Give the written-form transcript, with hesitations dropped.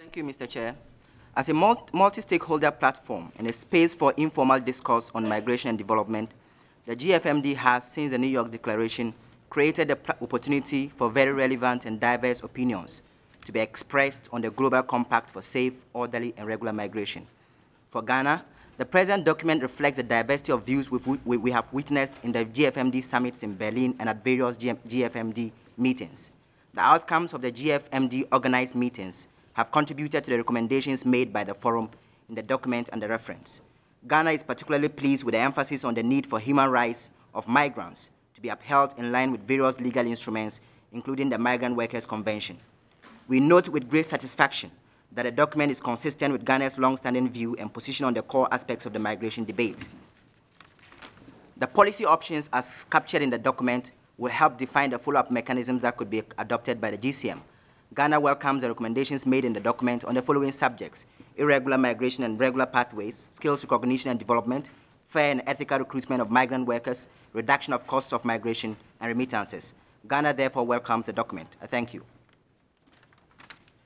Thank you, Mr. Chair. As a multi-stakeholder platform and a space for informal discourse on migration and development, the GFMD has, since the New York Declaration, created the opportunity for very relevant and diverse opinions to be expressed on the Global Compact for Safe, Orderly, and Regular Migration. For Ghana, the present document reflects the diversity of views we have witnessed in the GFMD summits in Berlin and at various GFMD meetings. The outcomes of the GFMD organized meetings have contributed to the recommendations made by the forum in the document and the reference. Ghana is particularly pleased with the emphasis on the need for human rights of migrants to be upheld in line with various legal instruments, including the Migrant Workers Convention. We note with great satisfaction that the document is consistent with Ghana's long-standing view and position on the core aspects of the migration debate. The policy options as captured in the document will help define the follow-up mechanisms that could be adopted by the GCM. Ghana welcomes the recommendations made in the document on the following subjects: irregular migration and regular pathways, skills recognition and development, fair and ethical recruitment of migrant workers, reduction of costs of migration, and remittances. Ghana therefore welcomes the document. Thank you.